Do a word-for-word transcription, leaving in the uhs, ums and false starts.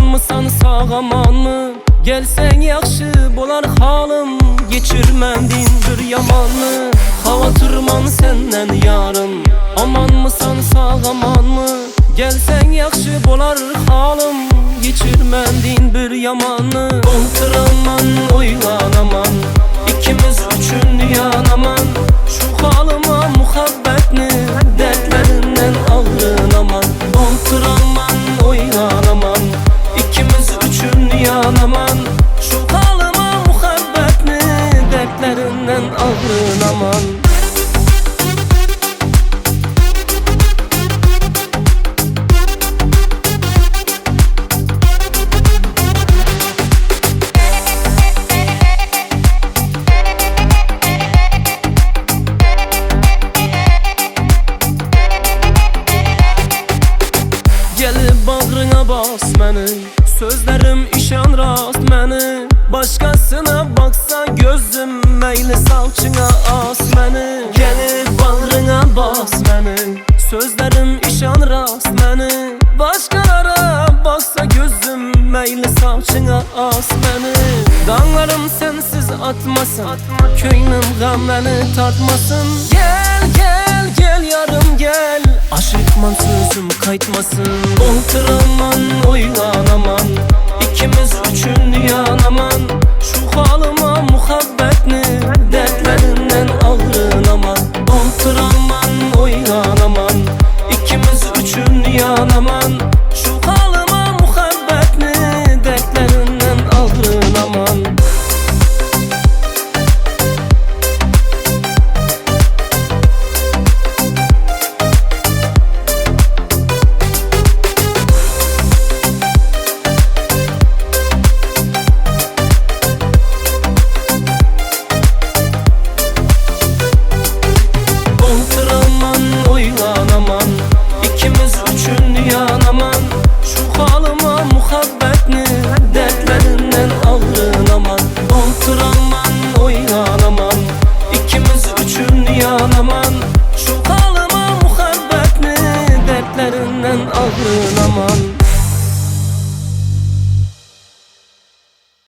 Amanmısan sağ amanmı? Gelsen yaxşı bolar halım. Geçirmendin bir yamanmı? Hava tırman senden yarım. Amanmısan sağ amanmı? Gelsen yaxşı bolar halım. Geçirmendin bir yamanmı? Olturaman oylanaman, İkimiz üçün yanaman. Şu halıma muhabbetni, dertlerinden ağrınaman. Olturaman oylanaman, İkimiz üçün yanaman. Şu halıma muhabbetni, dertlerinden ağrınaman. Gelip bağrına bas məni, sözlerim işan rast məni. Başkasına baksa gözüm, meyli salçına as məni. Gelip bağrına bas məni, sözlerim işan rast məni. Başkalara baksa gözüm, meyli salçına as məni. Dağlarım sensiz atmasın, köyünüm gamləni tartmasın. Gel gel gel yarım gel, aşıkman sözüm kaytmasın. Olturaman oylanaman,